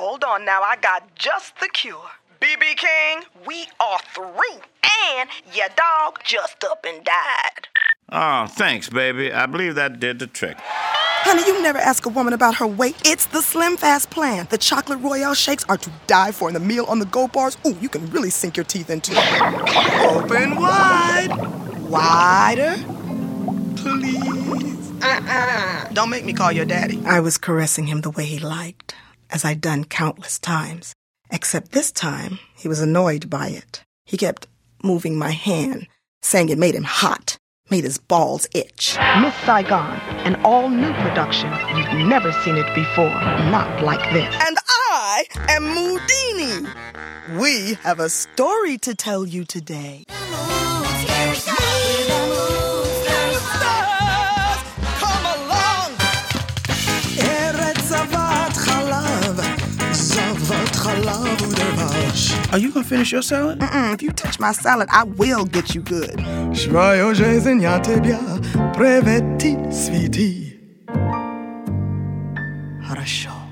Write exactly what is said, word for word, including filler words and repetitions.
Hold on now, I got just the cure. B B King, we are through. And your dog just up and died. Oh, thanks, baby. I believe that did the trick. Honey, you never ask a woman about her weight. It's the Slim Fast plan. The chocolate Royale shakes are to die for, and the meal on the go bars, ooh, you can really sink your teeth into. Open wide. Wider. Please. Uh-uh. Don't make me call your daddy. I was caressing him the way he liked, as I'd done countless times. Except this time, he was annoyed by it. He kept moving my hand, saying it made him hot, made his balls itch. Miss Saigon, an all-new production. You've never seen it before, not like this. And I am Mudini. We have a story to tell you today. Come along! Are you gonna finish your salad? Mm-mm, if you touch my salad, I will get you good. Хорошо.